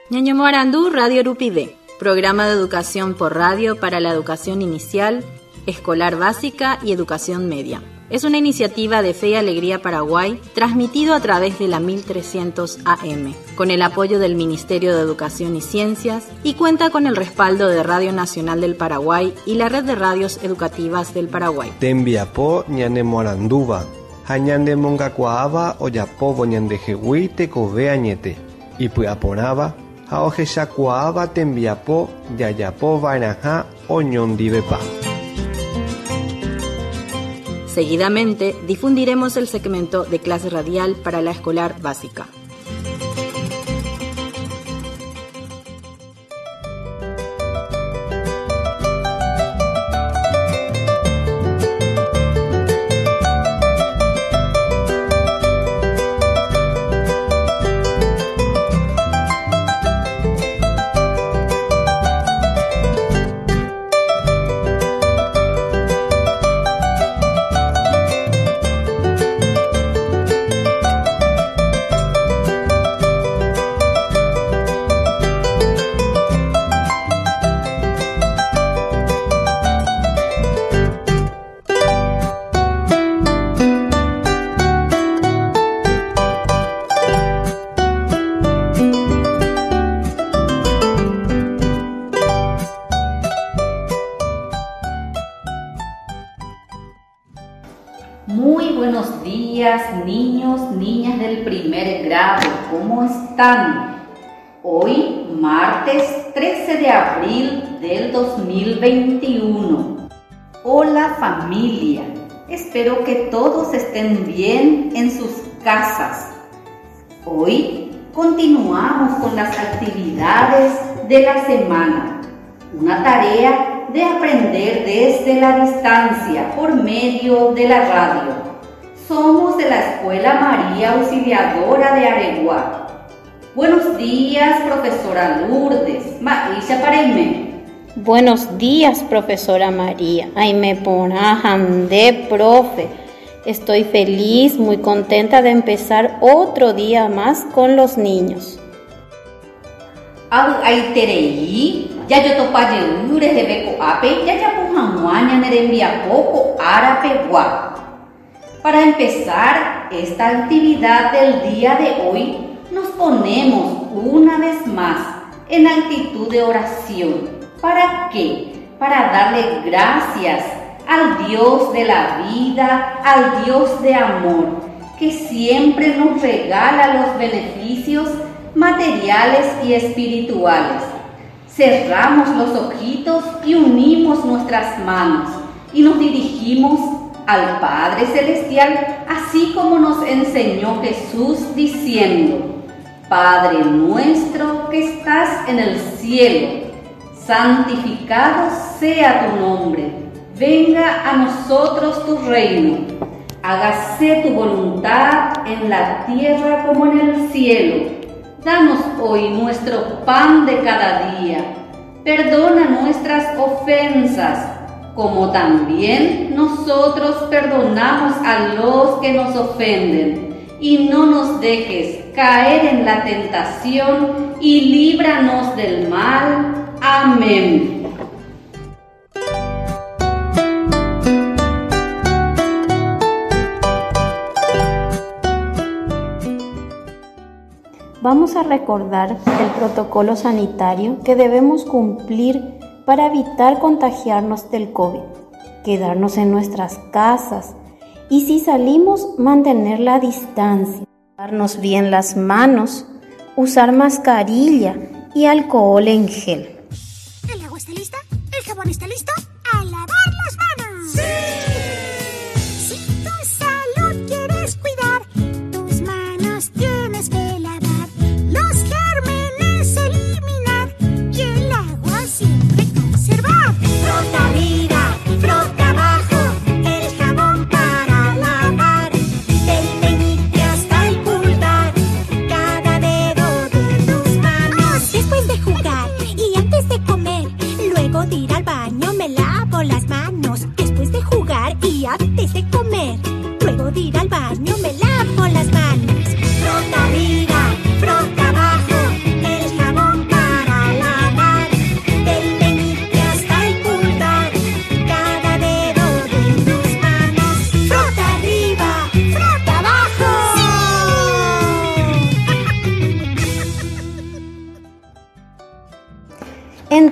Ñaño Morandú, Radio Rupide, programa de educación por radio para la educación inicial, escolar básica y educación media. Es una iniciativa de Fe y Alegría Paraguay, transmitido a través de la 1300 AM, con el apoyo del Ministerio de Educación y Ciencias, y cuenta con el respaldo de Radio Nacional del Paraguay y la Red de Radios Educativas del Paraguay. Tembiapo ñane Moranduva, hañande mongacuaaba oyapovo ñandejehui tekove añete, y puaporaba, haojeshacuaaba tembiapo yayapo vainaja oñondivepa. Seguidamente difundiremos el segmento de clase radial para la escolar básica. Muy buenos días, niños, niñas del primer grado. ¿Cómo están? Hoy, martes 13 de abril del 2021. Hola familia. Espero que todos estén bien en sus casas. Hoy continuamos con las actividades de la semana. Una tarea de aprender desde la distancia por medio de la radio. Somos de la Escuela María Auxiliadora de Areguá. Buenos días, profesora Lourdes. Maisha Paraime. Buenos días, profesora María. Aime Ponajande, profe. Estoy feliz, muy contenta de empezar otro día más con los niños. Aiterei, ya yo topayures de beco ape, ya pujamuaña nerembia poco arapegua. Para empezar esta actividad del día de hoy, nos ponemos una vez más en actitud de oración. ¿Para qué? Para darle gracias al Dios de la vida, al Dios de amor, que siempre nos regala los beneficios materiales y espirituales. Cerramos los ojitos y unimos nuestras manos y nos dirigimos al Padre Celestial, así como nos enseñó Jesús diciendo: Padre nuestro que estás en el cielo, santificado sea tu nombre, venga a nosotros tu reino, hágase tu voluntad en la tierra como en el cielo. Danos hoy nuestro pan de cada día. Perdona nuestras ofensas, como también nosotros perdonamos a los que nos ofenden. Y no nos dejes caer en la tentación y líbranos del mal. Amén. Vamos a recordar el protocolo sanitario que debemos cumplir para evitar contagiarnos del COVID, quedarnos en nuestras casas y si salimos mantener la distancia, lavarnos bien las manos, usar mascarilla y alcohol en gel. ¿El agua está lista? ¿El jabón está listo? ¡A lavar las manos! ¡Sí! Si tu salud quieres cuidar, tus manos tienes que lavar, los gérmenes eliminar y el agua siempre conservar. Frota arriba, frota abajo, el jabón para lavar, del meñique hasta el pulgar, cada dedo de tus manos. Después de jugar y antes de comer, luego de ir al baño me lavo las manos. Después de jugar y antes de comer, luego de ir al baño me lavo las manos. Frota arriba, frota abajo, el jabón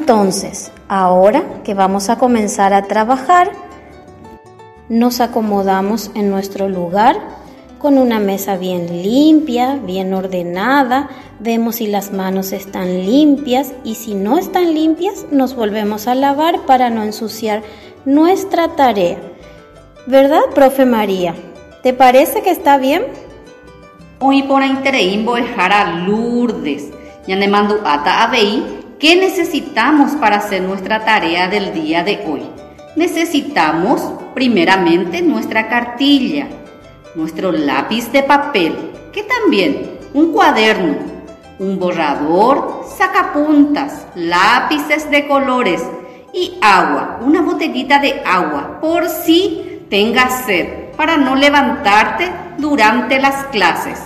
Entonces, ahora que vamos a comenzar a trabajar, nos acomodamos en nuestro lugar con una mesa bien limpia, bien ordenada. Vemos si las manos están limpias y si no están limpias, nos volvemos a lavar para no ensuciar nuestra tarea. ¿Verdad, profe María? ¿Te parece que está bien? Hoy por Intereimbo Jara Lourdes. Ya le mando ata a Bey. ¿Qué necesitamos para hacer nuestra tarea del día de hoy? Necesitamos primeramente nuestra cartilla, nuestro lápiz de papel, que también un cuaderno, un borrador, sacapuntas, lápices de colores y agua, una botellita de agua, por si tengas sed, para no levantarte durante las clases.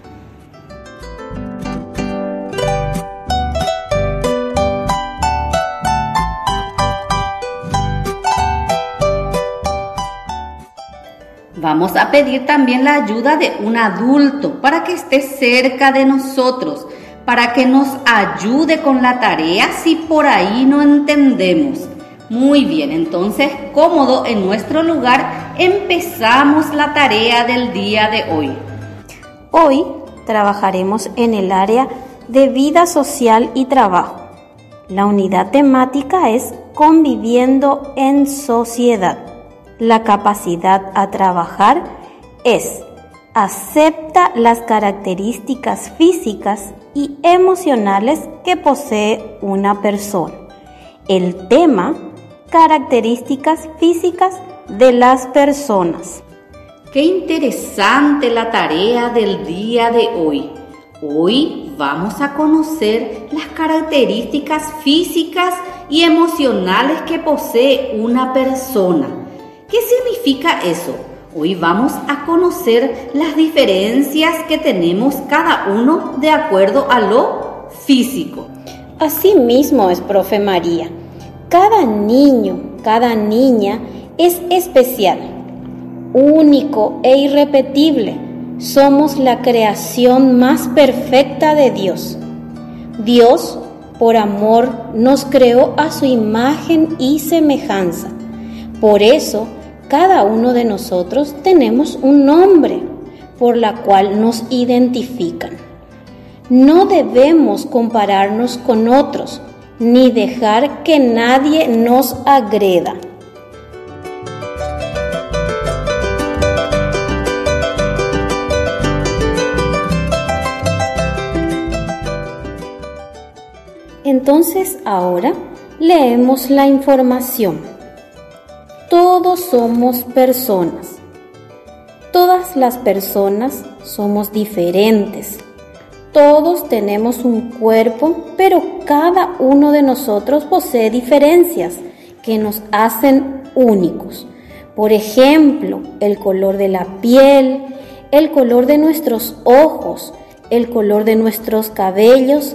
Vamos a pedir también la ayuda de un adulto para que esté cerca de nosotros, para que nos ayude con la tarea si por ahí no entendemos. Muy bien, entonces, cómodo en nuestro lugar, empezamos la tarea del día de hoy. Hoy trabajaremos en el área de vida social y trabajo. La unidad temática es conviviendo en sociedad. La capacidad a trabajar es acepta las características físicas y emocionales que posee una persona. El tema, características físicas de las personas. Qué interesante la tarea del día de hoy. Hoy vamos a conocer las características físicas y emocionales que posee una persona. ¿Qué significa eso? Hoy vamos a conocer las diferencias que tenemos cada uno de acuerdo a lo físico. Así mismo es, profe María. Cada niño, cada niña es especial, único e irrepetible. Somos la creación más perfecta de Dios. Dios, por amor, nos creó a su imagen y semejanza. Por eso, cada uno de nosotros tenemos un nombre por la cual nos identifican. No debemos compararnos con otros, ni dejar que nadie nos agreda. Entonces ahora leemos la información. Todos somos personas. Todas las personas somos diferentes. Todos tenemos un cuerpo, pero cada uno de nosotros posee diferencias que nos hacen únicos. Por ejemplo, el color de la piel, el color de nuestros ojos, el color de nuestros cabellos.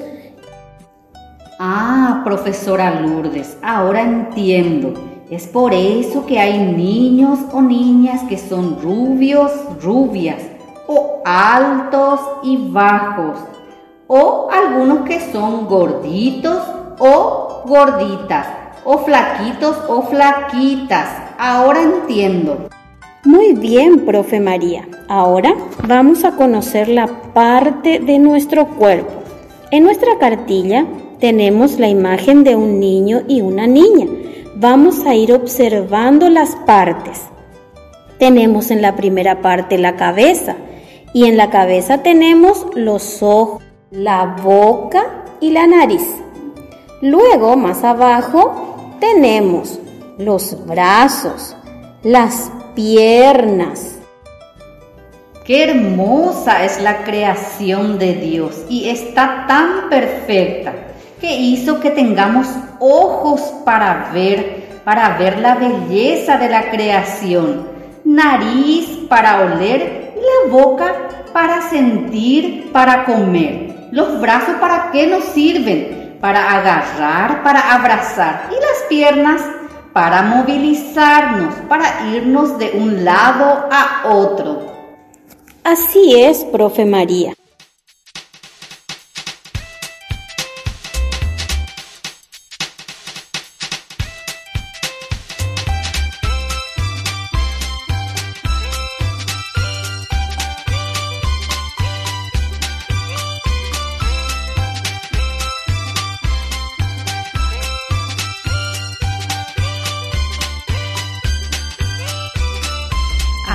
Profesora Lourdes, ahora entiendo. Es por eso que hay niños o niñas que son rubios, rubias, o altos y bajos, o algunos que son gorditos o gorditas, o flaquitos o flaquitas. Ahora entiendo. Muy bien, profe María. Ahora vamos a conocer la parte de nuestro cuerpo. En nuestra cartilla tenemos la imagen de un niño y una niña. Vamos a ir observando las partes. Tenemos en la primera parte la cabeza y en la cabeza tenemos los ojos, la boca y la nariz. Luego, más abajo, tenemos los brazos, las piernas. Qué hermosa es la creación de Dios y está tan perfecta que hizo que tengamos ojos para ver la belleza de la creación, nariz para oler y la boca para sentir, para comer. Los brazos, ¿para qué nos sirven? Para agarrar, para abrazar, y las piernas para movilizarnos, para irnos de un lado a otro. Así es, profe María.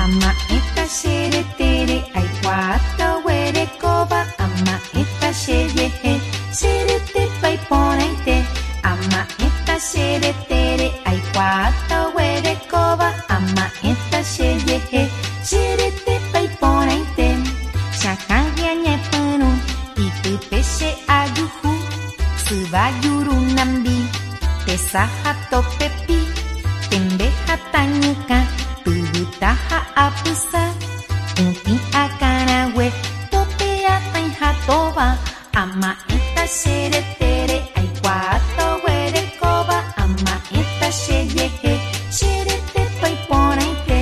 ama eta shere tere ai kwata were koba ama eta shere he shere te pai ponaite ama eta shere tere ai kwata were koba ama eta shere he shere te pai ponaite shakagya nyepanu itu peshe aduhu subajuru nambi tesaha topepi tembeha tanyuka tubutaha apusa unti akanawe topea tainhatoba ama eta shere tere ai kwato were koba ama eta shere he shere te pai ponaite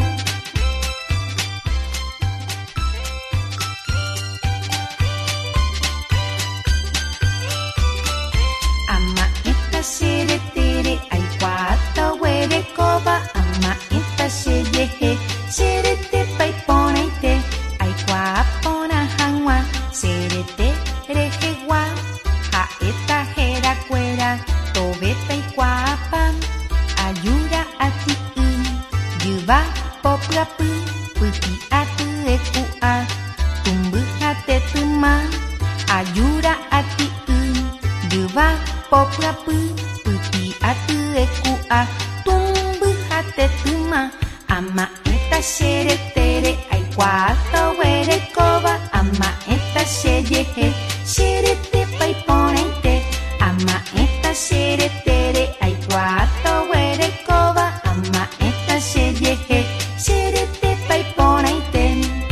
ama eta shere tere ai kwato were koba ama eta shere he shere te pai ponaite ai kwa pona hangwa shere te rehewa ha eta hera kwera tobeta i kwa pam ayura ati yuba popla pu puti atu eku a tumbu hate tuma ayura ati yuba popla pu puti atu eku a tumbu hate tuma ama eta shere tere ai kwato were koba ama eta shere he shere te pai ponaite ama eta shere tere ai kwato were koba ama eta shere he shere te pai ponaite.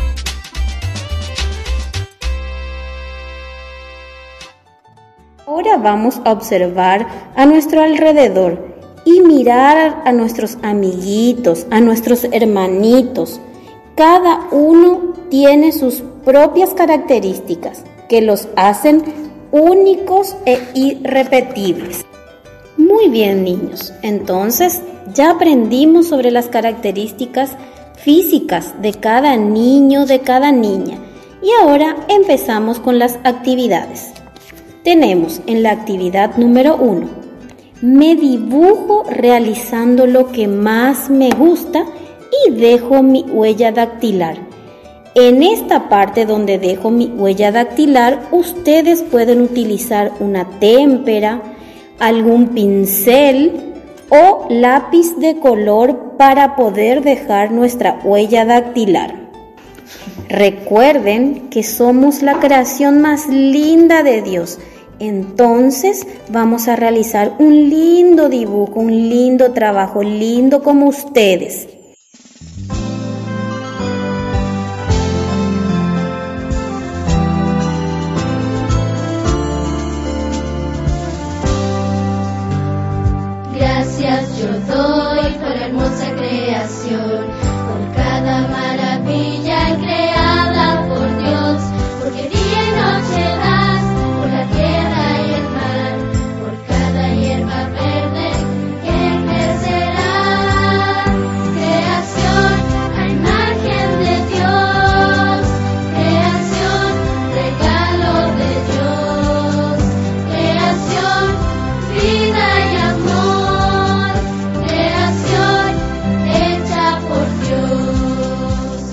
Ahora vamos a observar a nuestro alrededor y mirar a nuestros amiguitos, a nuestros hermanitos. Cada uno tiene sus propias características que los hacen únicos e irrepetibles. Muy bien, niños. Entonces, ya aprendimos sobre las características físicas de cada niño, de cada niña. Y ahora empezamos con las actividades. Tenemos en la actividad número 1, me dibujo realizando lo que más me gusta y dejo mi huella dactilar. En esta parte donde dejo mi huella dactilar, ustedes pueden utilizar una témpera, algún pincel o lápiz de color para poder dejar nuestra huella dactilar. Recuerden que somos la creación más linda de Dios. Entonces vamos a realizar un lindo dibujo, un lindo trabajo, lindo como ustedes. Gracias yo doy por la hermosa creación, por cada maravilla creada por Dios, porque día y noche das por la tierra y el mar, por cada hierba verde que crecerá. Creación a imagen de Dios, creación regalo de Dios, creación vida y amor, creación hecha por Dios.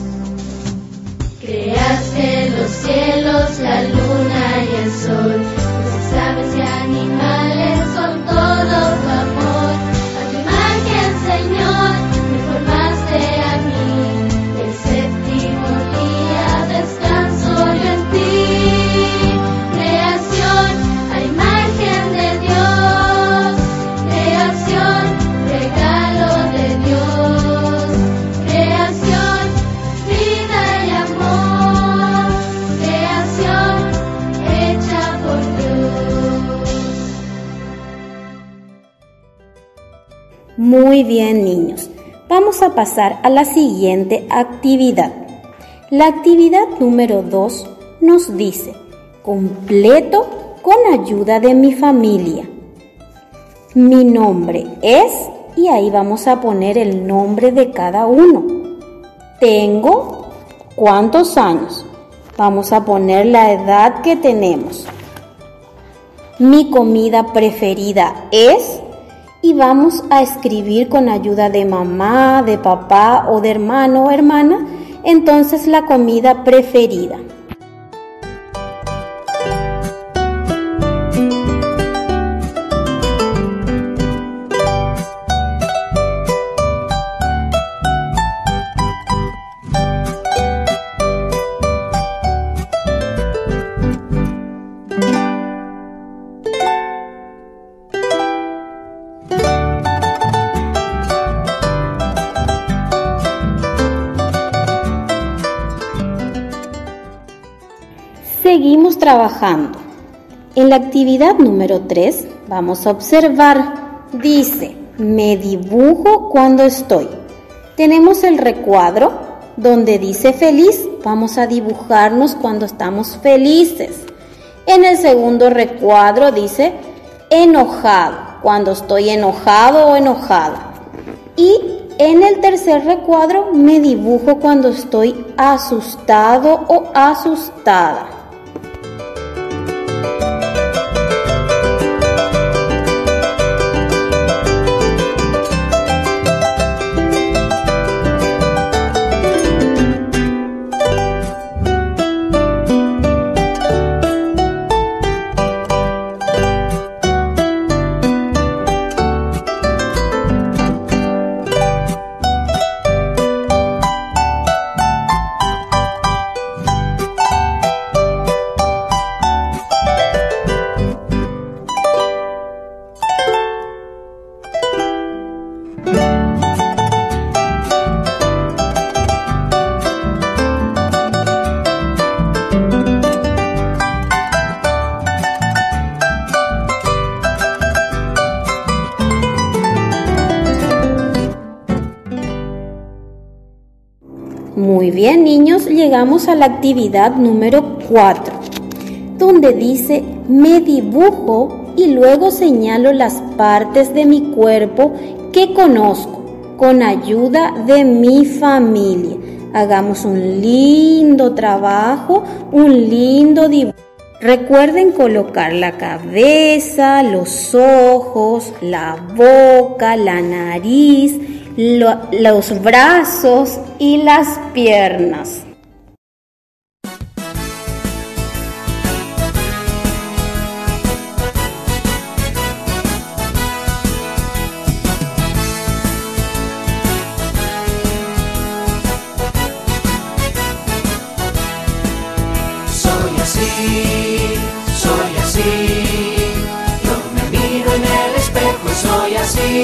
Creaste los cielos, la luna y el sol, los aves y animales con todo tu amor. A tu imagen, Señor, me formaste a mí. El séptimo día descanso yo en ti. Creación a imagen de Dios, creación regalo de Dios, creación vida y amor, creación hecha por Dios. Muy bien, niños. Vamos a pasar a la siguiente actividad. La actividad número 2 nos dice, completo con ayuda de mi familia. Mi nombre es, y ahí vamos a poner el nombre de cada uno. Tengo, ¿cuántos años? Vamos a poner la edad que tenemos. Mi comida preferida es, y vamos a escribir con ayuda de mamá, de papá o de hermano o hermana, entonces la comida preferida. Seguimos trabajando. En la actividad número 3 vamos a observar. Dice, me dibujo cuando estoy. Tenemos el recuadro donde dice feliz. Vamos a dibujarnos cuando estamos felices. En el segundo recuadro dice enojado, cuando estoy enojado o enojada. Y en el tercer recuadro me dibujo cuando estoy asustado o asustada. Muy bien, niños, llegamos a la actividad número 4, donde dice me dibujo y luego señalo las partes de mi cuerpo que conozco con ayuda de mi familia. Hagamos un lindo trabajo, un lindo dibujo. Recuerden colocar la cabeza, los ojos, la boca, la nariz, los brazos y las piernas. Soy así, yo me miro en el espejo y soy así.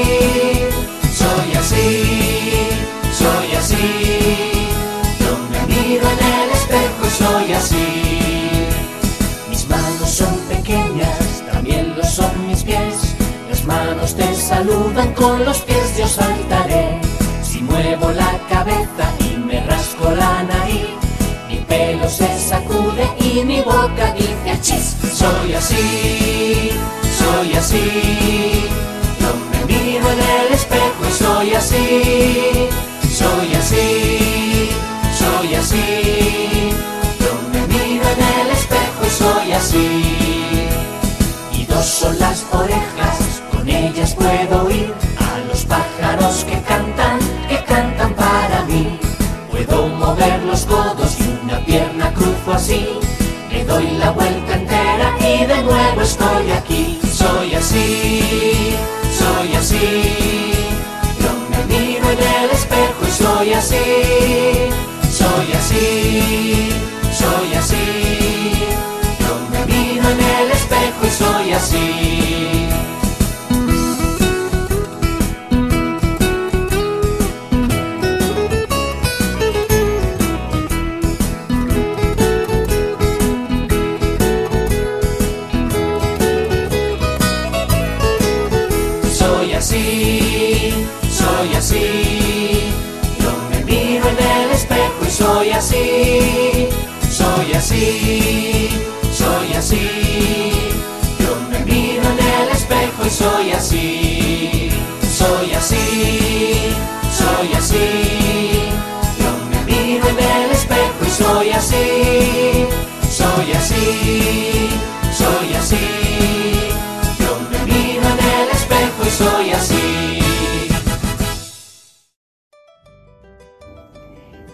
Soy así, yo me miro en el espejo y soy así. Mis manos son pequeñas, también lo son mis pies. Las manos te saludan, con los pies yo saltaré. Si muevo la cabeza y me rasco la nariz, mi pelo se sacude y mi boca dice achis. Soy así, yo me miro en el espejo y soy así. Soy así, yo me miro en el espejo y soy así. Y dos son las orejas, con ellas puedo oír a los pájaros que cantan para mí. Puedo mover los codos y una pierna cruzo así, le doy la vuelta entera y de nuevo estoy aquí. Soy así, yo me miro en el espejo y soy así. Soy así, yo me miro en el espejo y soy así. Soy así, yo me miro en el espejo y soy así. Soy así, yo me miro en el espejo y soy así. Soy así, yo me miro en el espejo y soy así. Soy así, yo me miro en el espejo y soy así.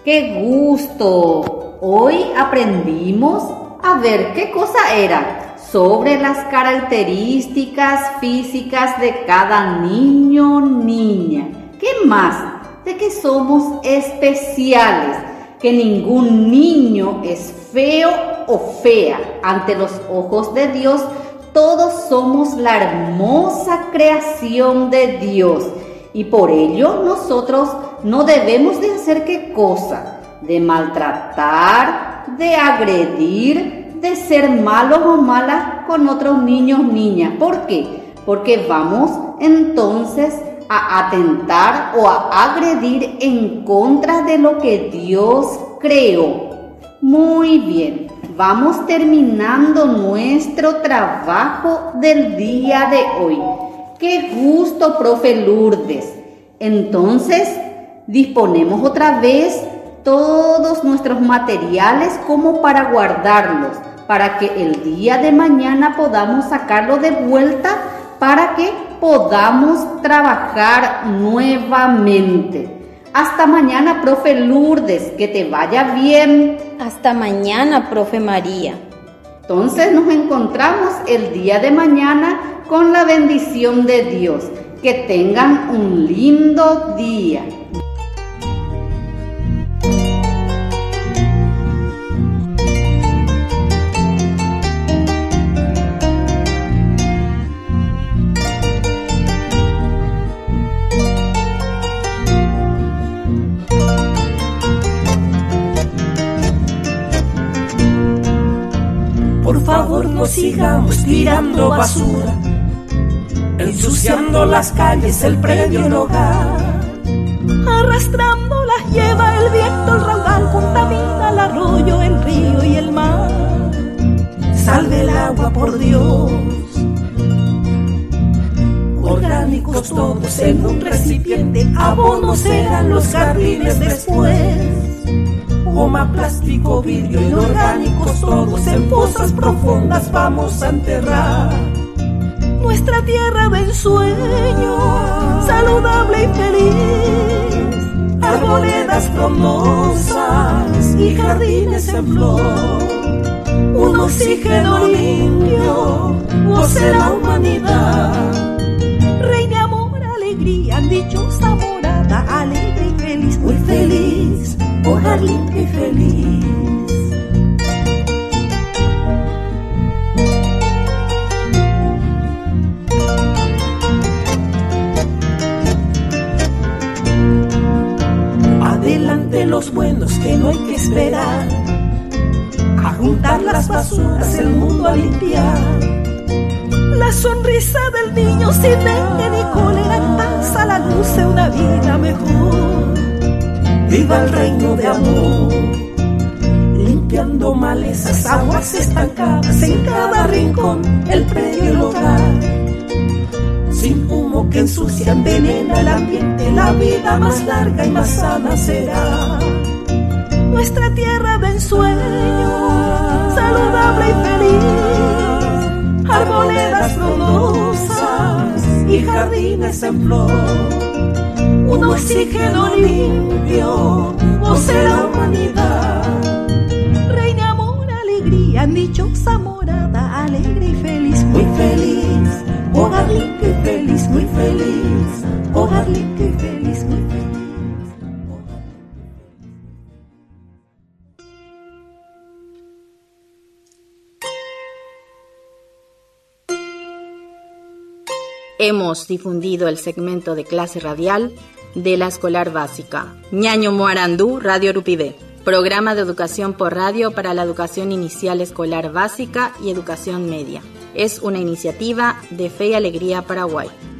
¡Qué gusto! Hoy aprendimos a ver qué cosa era sobre las características físicas de cada niño o niña. ¿Qué más? De que somos especiales, que ningún niño es feo o fea. Ante los ojos de Dios, todos somos la hermosa creación de Dios. Y por ello nosotros no debemos de hacer qué cosa, de maltratar, de agredir, de ser malos o malas con otros niños o niñas. ¿Por qué? Porque vamos entonces a atentar o a agredir en contra de lo que Dios creó. Muy bien, vamos terminando nuestro trabajo del día de hoy. ¡Qué gusto, profe Lourdes! Entonces, disponemos otra vez todos nuestros materiales como para guardarlos, para que el día de mañana podamos sacarlo de vuelta, para que podamos trabajar nuevamente. Hasta mañana, profe Lourdes, que te vaya bien. Hasta mañana, profe María. Entonces nos encontramos el día de mañana con la bendición de Dios. Que tengan un lindo día. Por favor, no sigamos tirando basura, ensuciando las calles, el predio, el hogar. Arrastrando las lleva el viento, el raudal contamina el arroyo, el río y el mar. Salve el agua, por Dios. Orgánicos todos en un recipiente, abonos serán los jardines después. Goma, plástico, vidrio, inorgánicos todos en fosas profundas vamos a enterrar. Nuestra tierra de ensueño, saludable y feliz, arboledas frondosas y jardines en flor. Un oxígeno limpio, goce la humanidad. Reine amor, alegría, dichosa morada, alegre y feliz, muy feliz, hogar limpio y feliz. Adelante los buenos, que no hay que esperar, a juntar las basuras, el mundo a limpiar. La sonrisa del niño sin dengue ni cólera, en paz a la luz de una vida mejor. Viva el reino de amor, limpiando malezas, aguas estancadas en cada rincón, el predio y el hogar. Sin humo que ensucia, envenena el ambiente, la vida más larga y más sana será. Nuestra tierra de ensueño, saludable y feliz, arboledas frondosas y jardines en flor. Un oxígeno limpio, goce la humanidad. Reine amor, alegría, dichosa morada, alegre y feliz, muy feliz, hogar limpio y feliz, muy feliz, hogar limpio y feliz, muy feliz. Hemos difundido el segmento de clase radial de la escolar básica Ñaño Moarandú, Radio Rupibé, programa de educación por radio para la educación inicial escolar básica y educación media. Es una iniciativa de Fe y Alegría Paraguay.